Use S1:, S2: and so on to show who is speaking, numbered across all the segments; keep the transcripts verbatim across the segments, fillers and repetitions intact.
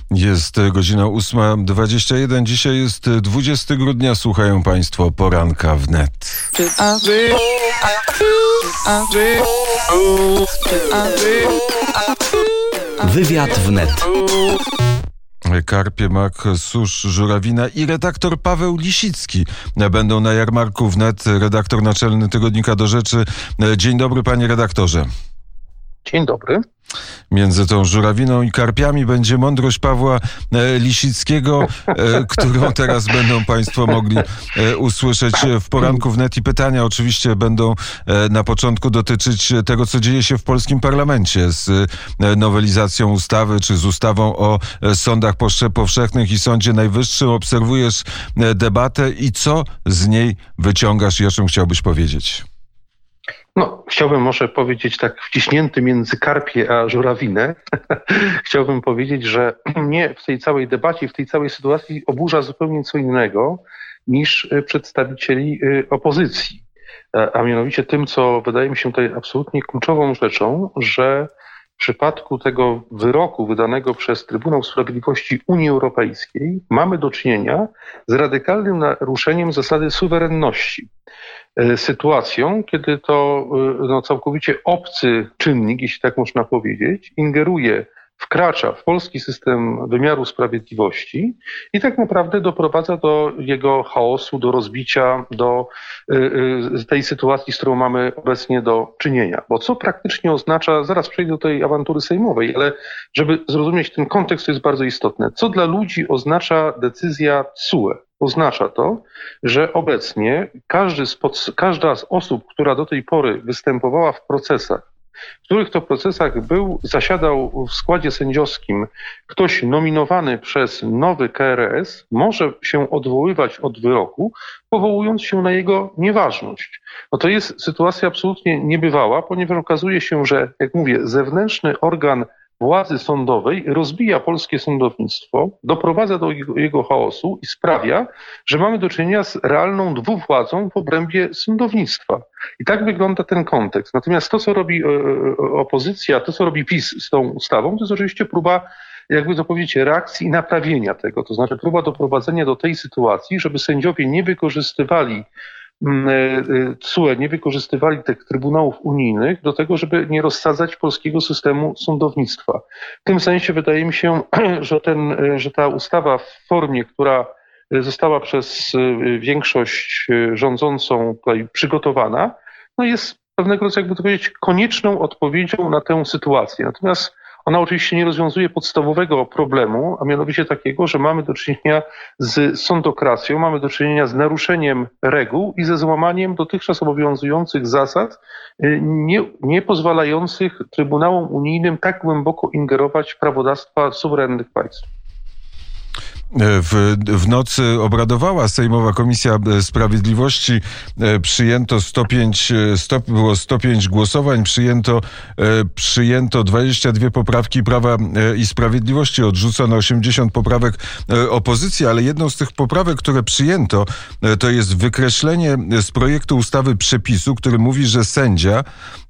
S1: Jest godzina ósma dwadzieścia jeden. Dzisiaj jest dwudziestego grudnia. Słuchają Państwo poranka wnet.
S2: Wywiad wnet.
S1: Karpie, mak, susz, żurawina i redaktor Paweł Lisicki będą na jarmarku wnet. Redaktor naczelny tygodnika Do Rzeczy. Dzień dobry, panie redaktorze.
S3: Dzień dobry.
S1: Między tą żurawiną i karpiami będzie mądrość Pawła Lisickiego, którą teraz będą Państwo mogli usłyszeć w poranku wnet. I pytania oczywiście będą na początku dotyczyć tego, co dzieje się w polskim parlamencie z nowelizacją ustawy, czy z ustawą o sądach powszechnych i Sądzie Najwyższym. Obserwujesz debatę i co z niej wyciągasz i o czym chciałbyś powiedzieć?
S3: No, chciałbym może powiedzieć tak wciśnięty między karpie a żurawinę. Chciałbym powiedzieć, że mnie w tej całej debacie, w tej całej sytuacji oburza zupełnie co innego niż przedstawicieli opozycji. A mianowicie tym, co wydaje mi się tutaj absolutnie kluczową rzeczą, że w przypadku tego wyroku wydanego przez Trybunał Sprawiedliwości Unii Europejskiej mamy do czynienia z radykalnym naruszeniem zasady suwerenności. Sytuacją, kiedy to no, całkowicie obcy czynnik, jeśli tak można powiedzieć, ingeruje, wkracza w polski system wymiaru sprawiedliwości i tak naprawdę doprowadza do jego chaosu, do rozbicia, do y, tej sytuacji, z którą mamy obecnie do czynienia. Bo co praktycznie oznacza, zaraz przejdę do tej awantury sejmowej, ale żeby zrozumieć ten kontekst, to jest bardzo istotne. Co dla ludzi oznacza decyzja T S U E? Oznacza to, że obecnie każdy z pod, każda z osób, która do tej pory występowała w procesach, w których to procesach był, zasiadał w składzie sędziowskim ktoś nominowany przez nowy K R S, może się odwoływać od wyroku, powołując się na jego nieważność. No to jest sytuacja absolutnie niebywała, ponieważ okazuje się, że, jak mówię, zewnętrzny organ władzy sądowej rozbija polskie sądownictwo, doprowadza do jego, jego chaosu i sprawia, że mamy do czynienia z realną dwuwładzą w obrębie sądownictwa. I tak wygląda ten kontekst. Natomiast to, co robi e, opozycja, to, co robi PiS z tą ustawą, to jest oczywiście próba, jakby to powiedzieć, reakcji i naprawienia tego. To znaczy próba doprowadzenia do tej sytuacji, żeby sędziowie nie wykorzystywali T S U E, nie wykorzystywali tych trybunałów unijnych do tego, żeby nie rozsadzać polskiego systemu sądownictwa. W tym sensie wydaje mi się, że, ten, że ta ustawa w formie, która została przez większość rządzącą tutaj przygotowana, no jest pewnego rodzaju, jakby to powiedzieć, konieczną odpowiedzią na tę sytuację. Natomiast ona oczywiście nie rozwiązuje podstawowego problemu, a mianowicie takiego, że mamy do czynienia z sądokracją, mamy do czynienia z naruszeniem reguł i ze złamaniem dotychczas obowiązujących zasad, nie, nie pozwalających Trybunałom Unijnym tak głęboko ingerować w prawodawstwa suwerennych państw.
S1: W, w nocy obradowała Sejmowa Komisja Sprawiedliwości. Przyjęto sto pięć, sto, było sto pięć głosowań, przyjęto, przyjęto dwadzieścia dwie poprawki Prawa i Sprawiedliwości, odrzucono osiemdziesiąt poprawek opozycji, ale jedną z tych poprawek, które przyjęto, to jest wykreślenie z projektu ustawy przepisu, który mówi, że sędzia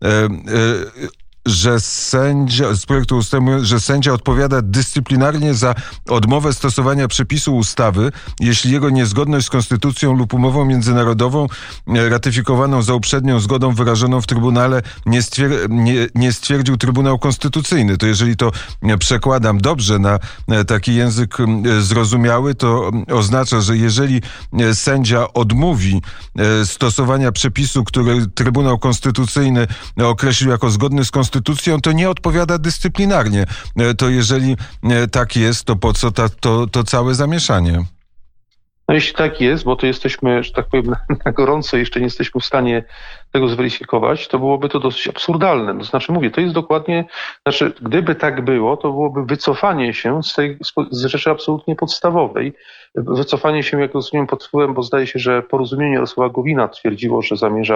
S1: że sędzia, z projektu ustawy, że sędzia odpowiada dyscyplinarnie za odmowę stosowania przepisu ustawy, jeśli jego niezgodność z konstytucją lub umową międzynarodową ratyfikowaną za uprzednią zgodą wyrażoną w Trybunale nie, stwier- nie, nie stwierdził Trybunał Konstytucyjny. To jeżeli to przekładam dobrze na taki język zrozumiały, to oznacza, że jeżeli sędzia odmówi stosowania przepisu, który Trybunał Konstytucyjny określił jako zgodny z konstytucją, to nie odpowiada dyscyplinarnie. To jeżeli tak jest, to po co ta, to, to całe zamieszanie?
S3: No jeśli tak jest, bo to jesteśmy, że tak powiem, na gorąco, jeszcze nie jesteśmy w stanie tego zweryfikować, to byłoby to dosyć absurdalne. To znaczy, mówię, to jest dokładnie, znaczy, gdyby tak było, to byłoby wycofanie się z tej z rzeczy absolutnie podstawowej. Wycofanie się, jak rozumiem, pod wpływem, bo zdaje się, że Porozumienie Jarosława Gowina twierdziło, że zamierza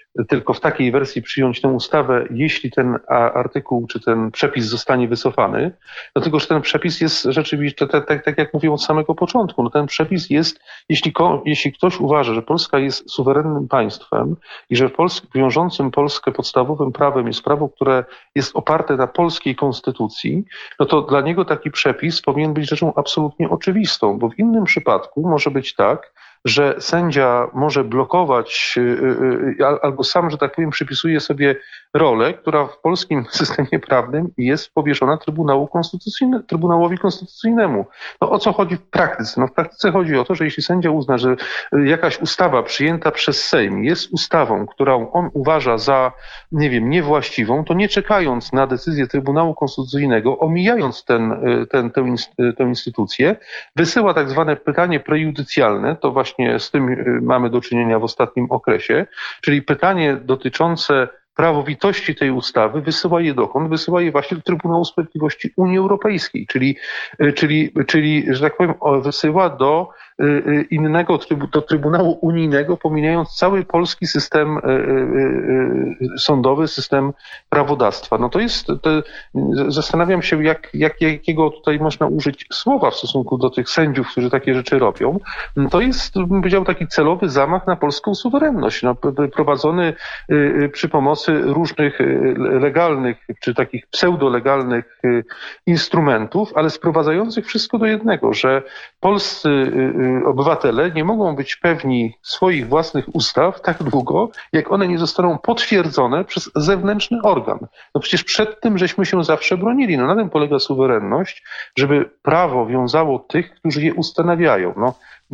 S3: tylko w takiej wersji przyjąć tę ustawę, jeśli ten artykuł czy ten przepis zostanie wycofany, dlatego że ten przepis jest rzeczywiście, tak, tak, tak jak mówiłem od samego początku, no ten przepis jest, jeśli, jeśli ktoś uważa, że Polska jest suwerennym państwem i że Polsk, wiążącym Polskę podstawowym prawem jest prawo, które jest oparte na polskiej konstytucji, no to dla niego taki przepis powinien być rzeczą absolutnie oczywistą, bo w innym przypadku może być tak, że sędzia może blokować albo sam, że tak powiem, przypisuje sobie rolę, która w polskim systemie prawnym jest powierzona Trybunału Konstytucyjne, Trybunałowi Konstytucyjnemu. No o co chodzi w praktyce? No w praktyce chodzi o to, że jeśli sędzia uzna, że jakaś ustawa przyjęta przez Sejm jest ustawą, którą on uważa za, nie wiem, niewłaściwą, to nie czekając na decyzję Trybunału Konstytucyjnego, omijając ten, ten, tę, tę instytucję, wysyła tak zwane pytanie prejudycjalne, to właśnie z tym mamy do czynienia w ostatnim okresie, czyli pytanie dotyczące prawowitości tej ustawy, wysyła je dokąd? Wysyła je właśnie do Trybunału Sprawiedliwości Unii Europejskiej, czyli, czyli, czyli że tak powiem, wysyła do innego, do Trybunału Unijnego, pomijając cały polski system sądowy, system prawodawstwa. No to jest, to, zastanawiam się, jak, jak, jakiego tutaj można użyć słowa w stosunku do tych sędziów, którzy takie rzeczy robią. To jest, bym powiedział, taki celowy zamach na polską suwerenność, no, prowadzony przy pomocy różnych legalnych, czy takich pseudolegalnych instrumentów, ale sprowadzających wszystko do jednego, że polscy obywatele nie mogą być pewni swoich własnych ustaw tak długo, jak one nie zostaną potwierdzone przez zewnętrzny organ. No przecież przed tym żeśmy się zawsze bronili. No na tym polega suwerenność, żeby prawo wiązało tych, którzy je ustanawiają. No,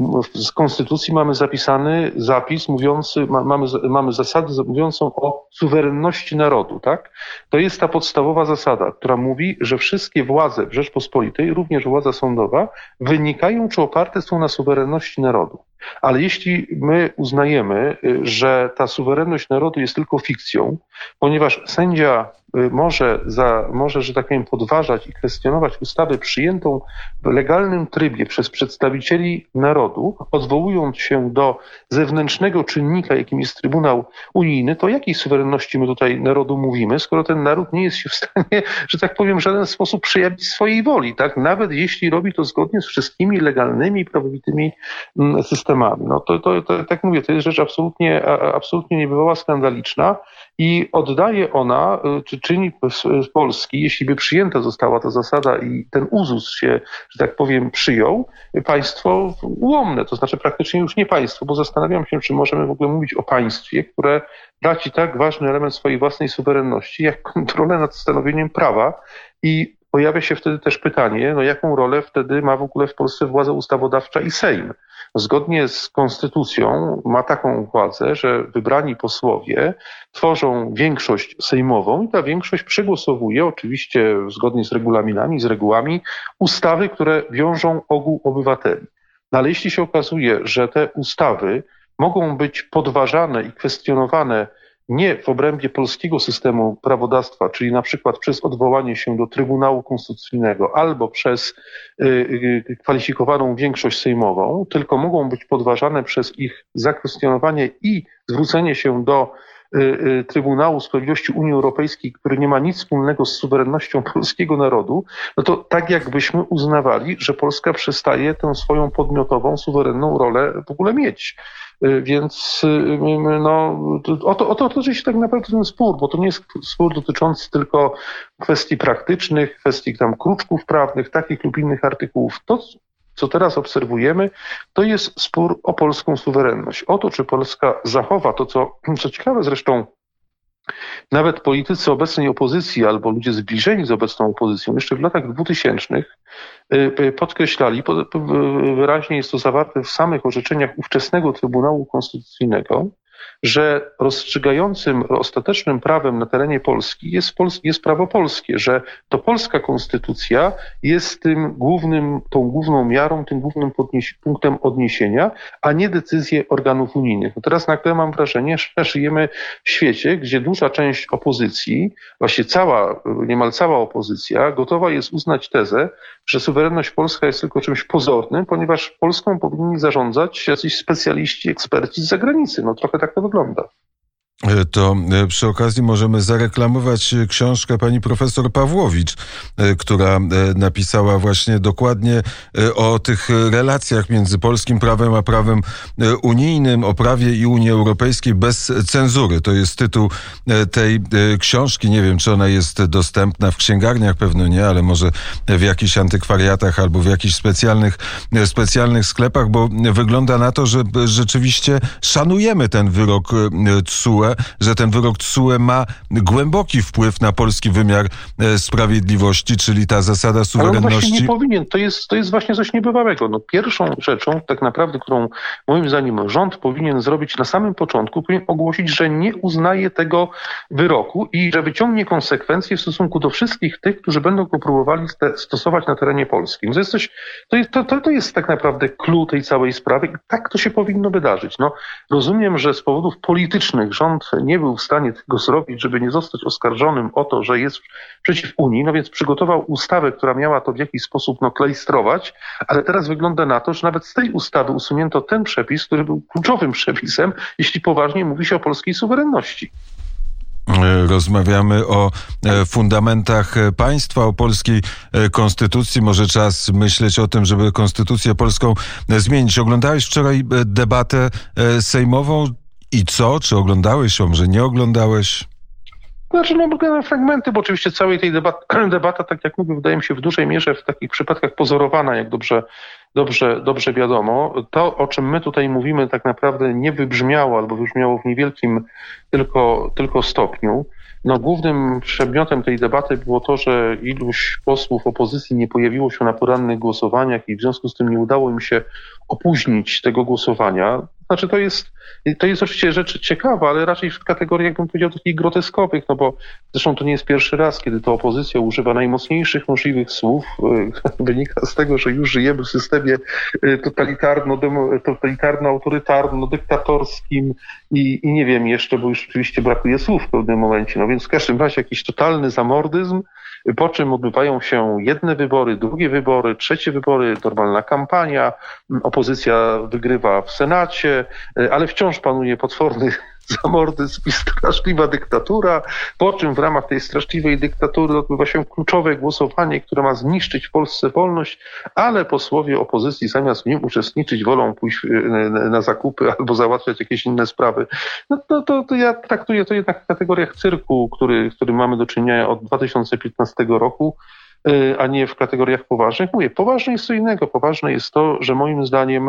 S3: w Konstytucji mamy zapisany zapis mówiący, ma, mamy, mamy zasadę mówiącą o suwerenności narodu, tak? To jest ta podstawowa zasada, która mówi, że wszystkie władze w Rzeczpospolitej, również władza sądowa, wynikają czy oparte są na suwerenności narodu. Ale jeśli my uznajemy, że ta suwerenność narodu jest tylko fikcją, ponieważ sędzia może, za, może, że tak powiem, podważać i kwestionować ustawę przyjętą w legalnym trybie przez przedstawicieli narodu, odwołując się do zewnętrznego czynnika, jakim jest Trybunał Unijny, to o jakiej suwerenności my tutaj narodu mówimy, skoro ten naród nie jest się w stanie, że tak powiem, w żaden sposób przejawić swojej woli, tak? Nawet jeśli robi to zgodnie z wszystkimi legalnymi, prawowitymi systemami. No to, to, to tak mówię, to jest rzecz absolutnie, absolutnie niebywała, skandaliczna i oddaje ona, czy czyni z Polski, jeśli by przyjęta została ta zasada i ten uzus się, że tak powiem, przyjął, państwo ułomne, to znaczy praktycznie już nie państwo, bo zastanawiam się, czy możemy w ogóle mówić o państwie, które traci tak ważny element swojej własnej suwerenności, jak kontrolę nad stanowieniem prawa i pojawia się wtedy też pytanie, no jaką rolę wtedy ma w ogóle w Polsce władza ustawodawcza i Sejm. Zgodnie z konstytucją ma taką władzę, że wybrani posłowie tworzą większość sejmową i ta większość przegłosowuje, oczywiście zgodnie z regulaminami, z regułami, ustawy, które wiążą ogół obywateli. No ale jeśli się okazuje, że te ustawy mogą być podważane i kwestionowane nie w obrębie polskiego systemu prawodawstwa, czyli na przykład przez odwołanie się do Trybunału Konstytucyjnego albo przez y, y, kwalifikowaną większość sejmową, tylko mogą być podważane przez ich zakwestionowanie i zwrócenie się do y, y, Trybunału Sprawiedliwości Unii Europejskiej, który nie ma nic wspólnego z suwerennością polskiego narodu, no to tak jakbyśmy uznawali, że Polska przestaje tę swoją podmiotową, suwerenną rolę w ogóle mieć. Więc no, o to, o to toczy się tak naprawdę ten spór, bo to nie jest spór dotyczący tylko kwestii praktycznych, kwestii tam kruczków prawnych, takich lub innych artykułów. To, co teraz obserwujemy, to jest spór o polską suwerenność. O to, czy Polska zachowa to, co, co ciekawe zresztą, nawet politycy obecnej opozycji albo ludzie zbliżeni z obecną opozycją jeszcze w latach dwutysięcznych podkreślali, wyraźnie jest to zawarte w samych orzeczeniach ówczesnego Trybunału Konstytucyjnego, że rozstrzygającym ostatecznym prawem na terenie Polski jest, jest prawo polskie, że to polska konstytucja jest tym głównym, tą główną miarą, tym głównym podnieś- punktem odniesienia, a nie decyzje organów unijnych. No teraz nagle mam wrażenie, że żyjemy w świecie, gdzie duża część opozycji, właśnie cała, niemal cała opozycja, gotowa jest uznać tezę, że suwerenność polska jest tylko czymś pozornym, ponieważ Polską powinni zarządzać jacyś specjaliści, eksperci z zagranicy. No trochę tak to wygląda.
S1: To przy okazji możemy zareklamować książkę pani profesor Pawłowicz, która napisała właśnie dokładnie o tych relacjach między polskim prawem a prawem unijnym, o prawie i Unii Europejskiej bez cenzury. To jest tytuł tej książki. Nie wiem, czy ona jest dostępna w księgarniach, pewno nie, ale może w jakichś antykwariatach albo w jakichś specjalnych, specjalnych sklepach, bo wygląda na to, że rzeczywiście szanujemy ten wyrok T S U E, że ten wyrok T S U E ma głęboki wpływ na polski wymiar sprawiedliwości, czyli ta zasada suwerenności.
S3: Ale on właśnie nie powinien. To jest, to jest właśnie coś niebywałego. No, pierwszą rzeczą, tak naprawdę, którą moim zdaniem rząd powinien zrobić na samym początku, powinien ogłosić, że nie uznaje tego wyroku i że wyciągnie konsekwencje w stosunku do wszystkich tych, którzy będą go próbowali stosować na terenie polskim. To jest, coś, to, jest, to, to jest tak naprawdę clue tej całej sprawy i tak to się powinno wydarzyć. No, rozumiem, że z powodów politycznych rząd nie był w stanie tego zrobić, żeby nie zostać oskarżonym o to, że jest przeciw Unii, no więc przygotował ustawę, która miała to w jakiś sposób no, klejstrować, ale teraz wygląda na to, że nawet z tej ustawy usunięto ten przepis, który był kluczowym przepisem, jeśli poważnie mówi się o polskiej suwerenności.
S1: Rozmawiamy o fundamentach państwa, o polskiej konstytucji. Może czas myśleć o tym, żeby konstytucję polską zmienić. Oglądałeś wczoraj debatę sejmową i co? Czy oglądałeś ją, że nie oglądałeś?
S3: Znaczy, no, oglądałem fragmenty, bo oczywiście całej tej debat, debata, tak jak mówię, wydaje mi się w dużej mierze w takich przypadkach pozorowana, jak dobrze, dobrze, dobrze wiadomo. To, o czym my tutaj mówimy, tak naprawdę nie wybrzmiało albo wybrzmiało w niewielkim tylko, tylko stopniu. No, głównym przedmiotem tej debaty było to, że iluś posłów opozycji nie pojawiło się na porannych głosowaniach i w związku z tym nie udało im się opóźnić tego głosowania. Znaczy to jest, to jest oczywiście rzecz ciekawa, ale raczej w kategoriach, jakbym powiedział, takich groteskowych, no bo zresztą to nie jest pierwszy raz, kiedy to opozycja używa najmocniejszych możliwych słów. Wynika z tego, że już żyjemy w systemie totalitarno, totalitarno-autorytarno-dyktatorskim i, i nie wiem jeszcze, bo już oczywiście brakuje słów w pewnym momencie. No więc w każdym razie jakiś totalny zamordyzm, po czym odbywają się jedne wybory, drugie wybory, trzecie wybory, normalna kampania, opozycja wygrywa w Senacie, ale wciąż panuje potworny zamordyzm i straszliwa dyktatura, po czym w ramach tej straszliwej dyktatury odbywa się kluczowe głosowanie, które ma zniszczyć w Polsce wolność, ale posłowie opozycji zamiast w nim uczestniczyć wolą pójść na zakupy albo załatwiać jakieś inne sprawy. No to, to, to ja traktuję to jednak w kategoriach cyrku, który, z którym mamy do czynienia od dwa tysiące piętnastego roku, a nie w kategoriach poważnych. Mówię, poważne jest co innego. Poważne jest to, że moim zdaniem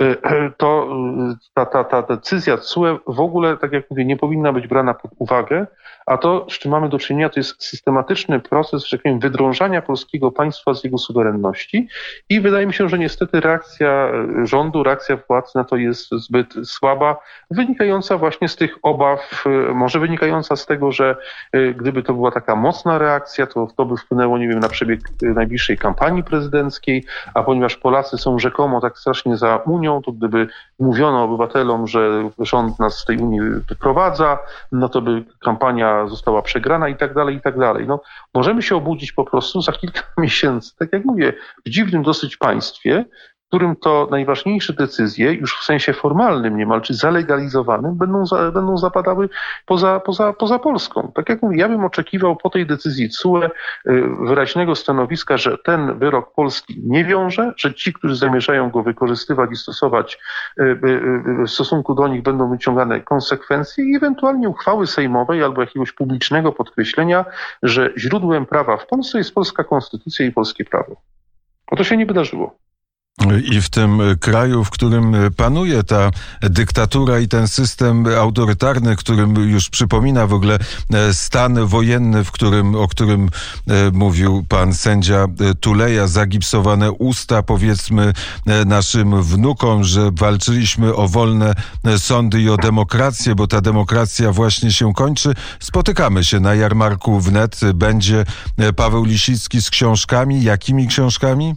S3: to ta, ta, ta decyzja T S U E w ogóle, tak jak mówię, nie powinna być brana pod uwagę, a to, z czym mamy do czynienia, to jest systematyczny proces, że tak powiem, wydrążania polskiego państwa z jego suwerenności i wydaje mi się, że niestety reakcja rządu, reakcja władz na to jest zbyt słaba, wynikająca właśnie z tych obaw, może wynikająca z tego, że gdyby to była taka mocna reakcja, to to by wpłynęło, nie wiem, na przebieg najbliższej kampanii prezydenckiej, a ponieważ Polacy są rzekomo tak strasznie za Unią, to gdyby mówiono obywatelom, że rząd nas z tej Unii wyprowadza, no to by kampania została przegrana i tak dalej, i tak dalej. No, możemy się obudzić po prostu za kilka miesięcy, tak jak mówię, w dziwnym dosyć państwie, w którym to najważniejsze decyzje, już w sensie formalnym niemal, czy zalegalizowanym, będą, za, będą zapadały poza, poza, poza Polską. Tak jak mówię, ja bym oczekiwał po tej decyzji T S U E wyraźnego stanowiska, że ten wyrok Polski nie wiąże, że ci, którzy zamierzają go wykorzystywać i stosować w stosunku do nich, będą wyciągane konsekwencje i ewentualnie uchwały sejmowej albo jakiegoś publicznego podkreślenia, że źródłem prawa w Polsce jest polska konstytucja i polskie prawo. A to się nie wydarzyło.
S1: I w tym kraju, w którym panuje ta dyktatura i ten system autorytarny, którym już przypomina w ogóle stan wojenny, w którym, o którym mówił pan sędzia Tuleja, zagipsowane usta, powiedzmy naszym wnukom, że walczyliśmy o wolne sądy i o demokrację, bo ta demokracja właśnie się kończy. Spotykamy się na jarmarku wnet. Będzie Paweł Lisicki z książkami. Jakimi książkami?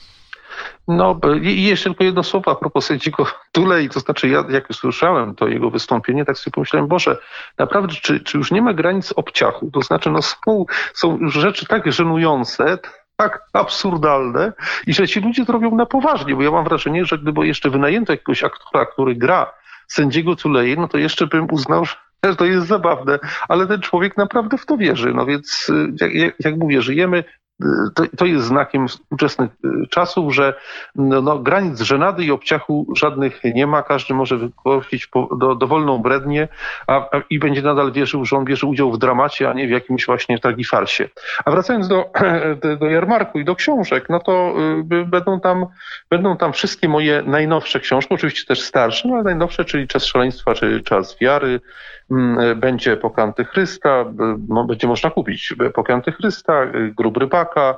S3: No i jeszcze tylko jedno słowo a propos sędziego Tulei, to znaczy ja jak usłyszałem to jego wystąpienie, tak sobie pomyślałem, Boże, naprawdę, czy, czy już nie ma granic obciachu? To znaczy, no są, są już rzeczy tak żenujące, tak absurdalne i że ci ludzie to robią na poważnie, bo ja mam wrażenie, że gdyby jeszcze wynajęto jakiegoś aktora, który gra sędziego Tulei, no to jeszcze bym uznał, że To jest zabawne, ale ten człowiek naprawdę w to wierzy. No więc, jak, jak, jak mówię, żyjemy. To, to jest znakiem współczesnych czasów, że no, no, granic żenady i obciachu żadnych nie ma. Każdy może wygłosić po, do, dowolną brednię a, a, i będzie nadal wierzył, że on bierze udział w dramacie, a nie w jakimś właśnie tragifarsie. A wracając do, do, do jarmarku i do książek, no to y, będą, tam, będą tam wszystkie moje najnowsze książki, oczywiście też starsze, no ale najnowsze, czyli Czas szaleństwa, czy Czas wiary. Będzie Epoka Antychrysta, będzie można kupić Epokę Antychrysta, Grób Rybaka,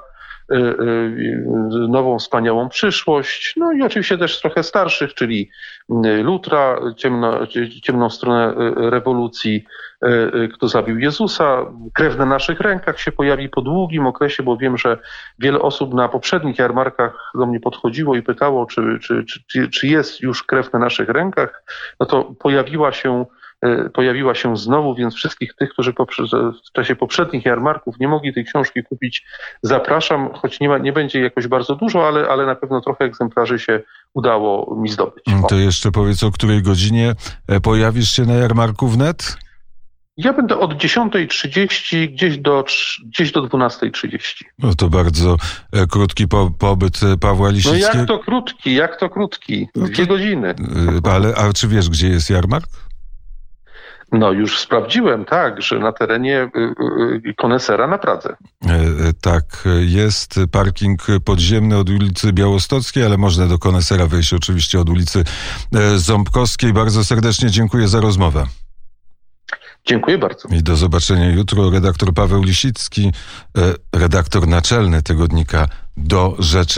S3: Nową Wspaniałą Przyszłość, no i oczywiście też trochę starszych, czyli Lutra, ciemno, Ciemną Stronę Rewolucji, Kto zabił Jezusa, Krew na naszych rękach się pojawi po długim okresie, bo wiem, że wiele osób na poprzednich jarmarkach do mnie podchodziło i pytało, czy, czy, czy, czy jest już Krew na naszych rękach. No to pojawiła się pojawiła się znowu, więc wszystkich tych, którzy w czasie poprzednich jarmarków nie mogli tej książki kupić, zapraszam, choć nie, ma, nie będzie jakoś bardzo dużo, ale, ale na pewno trochę egzemplarzy się udało mi zdobyć. O.
S1: To jeszcze powiedz, o której godzinie pojawisz się na jarmarku wnet?
S3: Ja będę od dziesiątej trzydzieści gdzieś do, gdzieś do dwunastej trzydzieści.
S1: No to bardzo e, krótki po, pobyt Pawła Lisickiego.
S3: No jak to krótki, jak to krótki? Dwie no to, godziny.
S1: Ale, a czy wiesz, gdzie jest jarmark?
S3: No już sprawdziłem, tak, że na terenie Konesera na Pradze.
S1: Tak, jest parking podziemny od ulicy Białostockiej, ale można do Konesera wejść oczywiście od ulicy Ząbkowskiej. Bardzo serdecznie dziękuję za rozmowę.
S3: Dziękuję bardzo.
S1: I do zobaczenia jutro. Redaktor Paweł Lisicki, redaktor naczelny tygodnika Do Rzeczy.